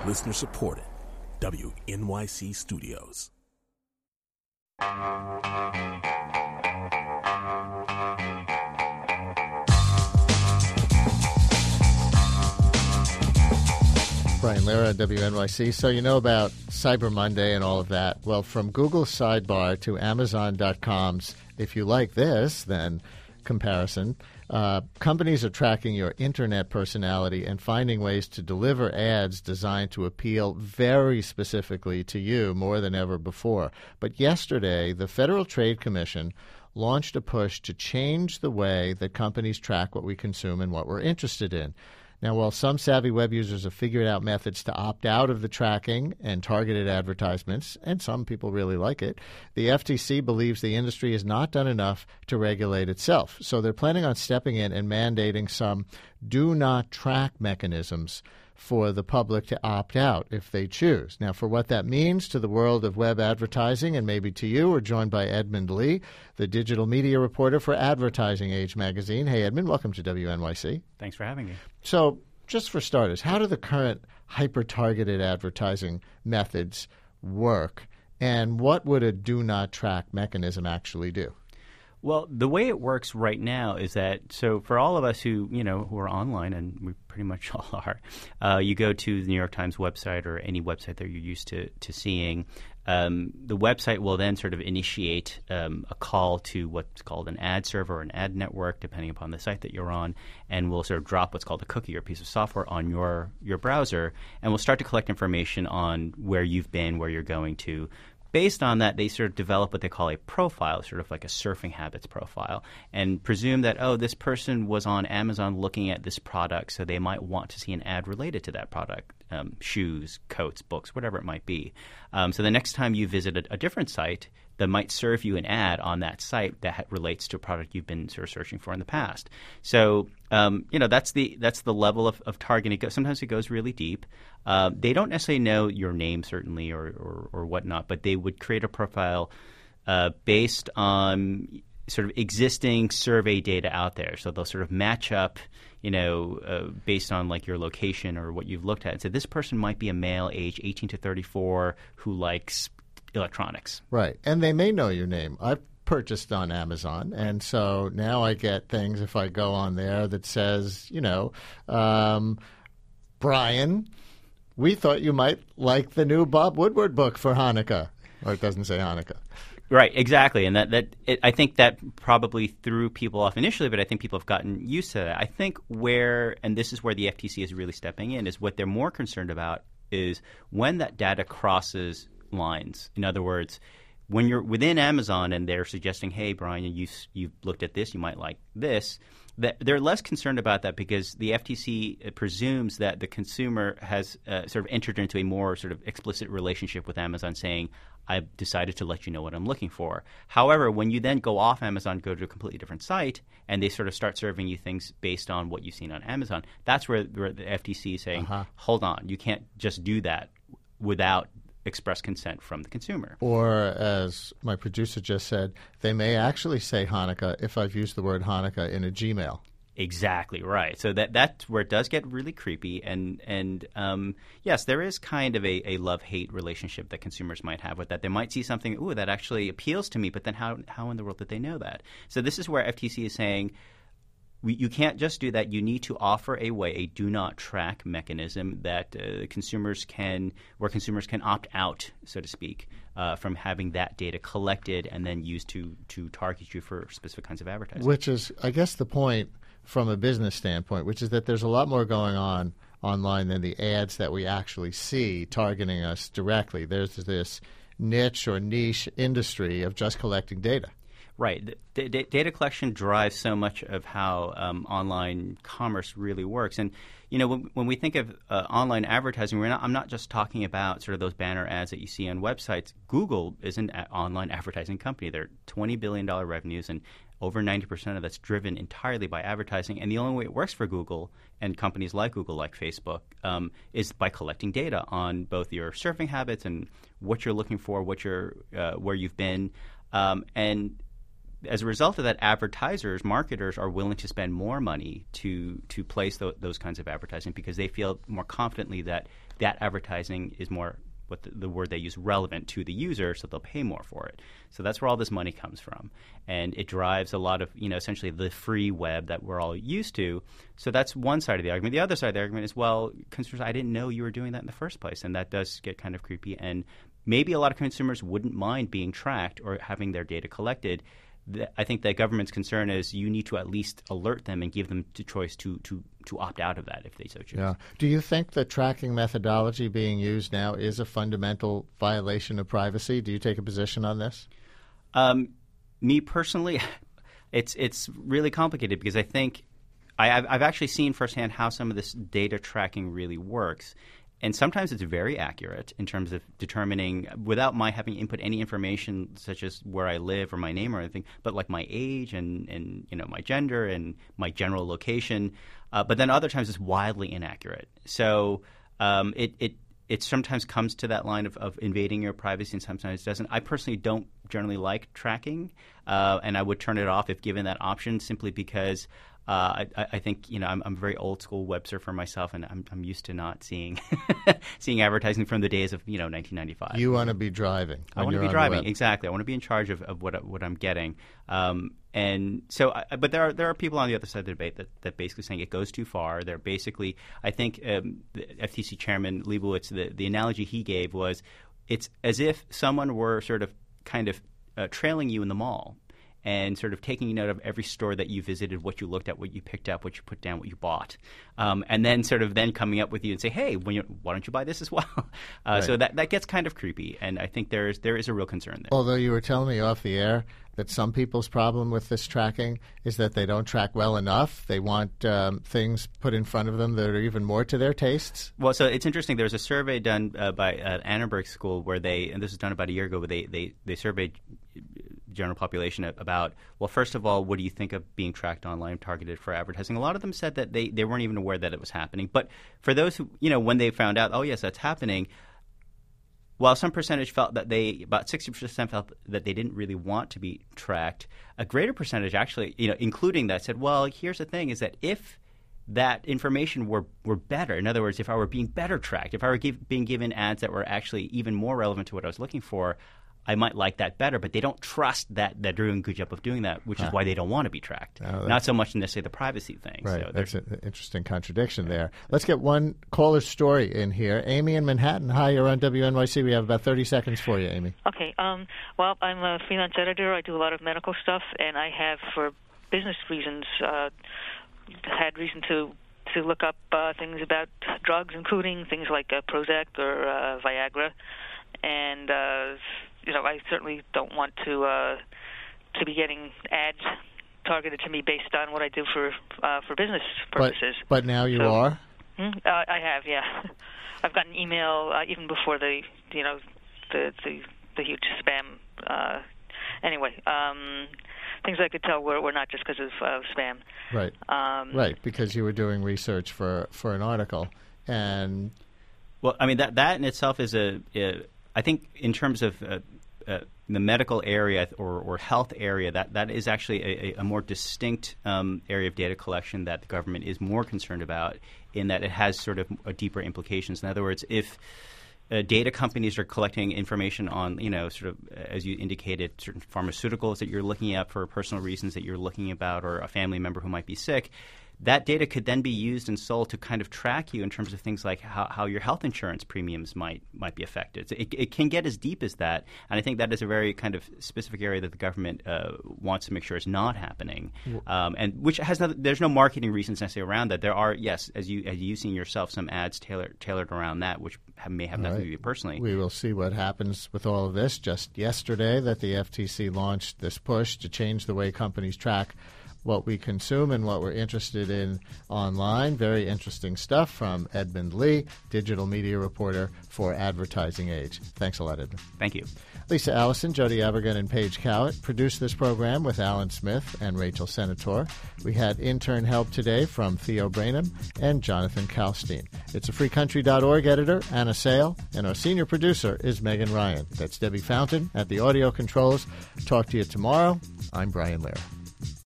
Listener supported. WNYC Studios. Brian Lehrer, WNYC. So you know about Cyber Monday and all of that. Well, from Google's sidebar to Amazon.com's if you like this, then comparison, companies are tracking your internet personality and finding ways to deliver ads designed to appeal very specifically to you more than ever before. But yesterday, the Federal Trade Commission launched a push to change the way that companies track what we consume and what we're interested in. Now, while some savvy web users have figured out methods to opt out of the tracking and targeted advertisements, and some people really like it, the FTC believes the industry has not done enough to regulate itself. So they're planning on stepping in and mandating some do not track mechanisms for the public to opt out if they choose. Now, for what that means to the world of web advertising and maybe to you, we're joined by Edmund Lee, the digital media reporter for Advertising Age magazine. Hey, Edmund, welcome to WNYC. Thanks for having me. So, just for starters, how do the current hyper-targeted advertising methods work, and what would a do-not-track mechanism actually do? Well, the way it works right now is that, so for all of us who are online, and we pretty much all are, you go to the New York Times website or any website that you're used to seeing. The website will then sort of initiate a call to what's called an ad server or an ad network, depending upon the site that you're on, and will sort of drop what's called a cookie or piece of software on your browser, and will start to collect information on where you've been, where you're going to. Based on that, they sort of develop what they call a profile, sort of like a surfing habits profile, and presume that, this person was on Amazon looking at this product, so they might want to see an ad related to that product, shoes, coats, books, whatever it might be. So the next time you visit a different site that might serve you an ad on that site that relates to a product you've been sort of searching for in the past. So, that's the level of targeting. Sometimes it goes really deep. They don't necessarily know your name, certainly, or whatnot, but they would create a profile based on sort of existing survey data out there. So they'll sort of match up, based on like your location or what you've looked at. And so this person might be a male, age 18 to 34, who likes electronics. Right. And they may know your name. I've purchased on Amazon, and so now I get things if I go on there that says, Brian, we thought you might like the new Bob Woodward book for Hanukkah. Or it doesn't say Hanukkah. Right, exactly. And I think that probably threw people off initially, but I think people have gotten used to that. I think and this is where the FTC is really stepping in, is what they're more concerned about is when that data crosses lines. In other words, when you're within Amazon and they're suggesting, hey, Brian, you've looked at this, you might like this, that they're less concerned about that because the FTC presumes that the consumer has sort of entered into a more sort of explicit relationship with Amazon saying, I've decided to let you know what I'm looking for. However, when you then go off Amazon, go to a completely different site, and they sort of start serving you things based on what you've seen on Amazon, that's where the FTC is saying, hold on, you can't just do that without express consent from the consumer. Or, as my producer just said, they may actually say Hanukkah if I've used the word Hanukkah in a Gmail. Exactly right. So that's where it does get really creepy. And yes, there is kind of a love-hate relationship that consumers might have with that. They might see something, that actually appeals to me, but then how in the world did they know that? So this is where FTC is saying, you can't just do that. You need to offer a do not track mechanism that consumers can opt out, so to speak, from having that data collected and then used to target you for specific kinds of advertising. Which is, I guess, the point from a business standpoint, which is that there's a lot more going on online than the ads that we actually see targeting us directly. There's this niche or niche industry of just collecting data. Right. The data collection drives so much of how online commerce really works. And, when we think of online advertising, I'm not just talking about sort of those banner ads that you see on websites. Google is an online advertising company. They're $20 billion revenues, and over 90% of that's driven entirely by advertising. And the only way it works for Google and companies like Google, like Facebook, is by collecting data on both your surfing habits and what you're looking for, where you've been. And as a result of that, advertisers, marketers are willing to spend more money to place those kinds of advertising because they feel more confidently that advertising is more, what the word they use, relevant to the user, so they'll pay more for it. So that's where all this money comes from. And it drives a lot of, essentially the free web that we're all used to. So that's one side of the argument. The other side of the argument is, well, consumers, I didn't know you were doing that in the first place. And that does get kind of creepy. And maybe a lot of consumers wouldn't mind being tracked or having their data collected. I think the government's concern is you need to at least alert them and give them the choice to opt out of that if they so choose. Yeah. Do you think the tracking methodology being used now is a fundamental violation of privacy? Do you take a position on this? Me personally, it's really complicated because I think I've actually seen firsthand how some of this data tracking really works. And sometimes it's very accurate in terms of determining, without my having input any information such as where I live or my name or anything, but like my age and my gender and my general location. But then other times it's wildly inaccurate. So it sometimes comes to that line of invading your privacy and sometimes it doesn't. I personally don't generally like tracking, and I would turn it off if given that option simply because I think I'm a very old school web surfer myself, and I'm used to not seeing seeing advertising from the days of 1995. You want to be driving. I want to be driving, exactly. I want to be in charge of what I'm getting. And so, but there are people on the other side of the debate that basically saying it goes too far. They're basically, I think, the FTC chairman Leibowitz, the analogy he gave was, it's as if someone were sort of kind of trailing you in the mall and sort of taking note of every store that you visited, what you looked at, what you picked up, what you put down, what you bought, and then sort of then coming up with you and say, hey, why don't you buy this as well? Right. So that gets kind of creepy, and I think there is a real concern there. Although you were telling me off the air that some people's problem with this tracking is that they don't track well enough. They want things put in front of them that are even more to their tastes. Well, so it's interesting. There was a survey done by Annenberg School and this was done about a year ago, where they surveyed general population about, well, first of all, what do you think of being tracked online, targeted for advertising? A lot of them said that they weren't even aware that it was happening. But for those who, when they found out, oh, yes, that's happening, while some percentage felt that about 60% felt that they didn't really want to be tracked, a greater percentage actually, including that, said, well, here's the thing, is that if that information were better, in other words, if I were being better tracked, if I were being given ads that were actually even more relevant to what I was looking for, I might like that better, but they don't trust that they're doing a good job of doing that, which is why they don't want to be tracked. Not so much necessarily the privacy thing. Right. So that's an interesting contradiction there. Let's get one caller's story in here. Amy in Manhattan. Hi, you're on WNYC. We have about 30 seconds for you, Amy. Okay. Well, I'm a freelance editor. I do a lot of medical stuff, and I have, for business reasons, had reason to look up things about drugs, including things like Prozac or Viagra, and I certainly don't want to be getting ads targeted to me based on what I do for business purposes. But now you are? I have, yeah. I've gotten email even before the huge spam. Anyway, things I could tell were not just because of spam. Right. Right, because you were doing research for an article, and well, I mean that in itself is I think in terms of the medical area or health area, that is actually a more distinct area of data collection that the government is more concerned about, in that it has sort of deeper implications. In other words, if data companies are collecting information on, sort of, as you indicated, certain pharmaceuticals that you're looking at for personal reasons that you're looking about, or a family member who might be sick, that data could then be used and sold to kind of track you in terms of things like how your health insurance premiums might be affected. So it can get as deep as that, and I think that is a very kind of specific area that the government wants to make sure is not happening, and which there's no marketing reasons necessarily around that. There are, yes, as you've seen yourself, some ads tailored around that, which may have nothing to do with you personally. We will see what happens with all of this. Just yesterday that the FTC launched this push to change the way companies track what we consume and what we're interested in online. Very interesting stuff from Edmund Lee, digital media reporter for Advertising Age. Thanks a lot, Edmund. Thank you. Lisa Allison, Jody Abergen, and Paige Cowett produced this program with Alan Smith and Rachel Senator. We had intern help today from Theo Brainham and Jonathan Kalstein. It's a freecountry.org editor, Anna Sale, and our senior producer is Megan Ryan. That's Debbie Fountain at the audio controls. Talk to you tomorrow. I'm Brian Lehrer.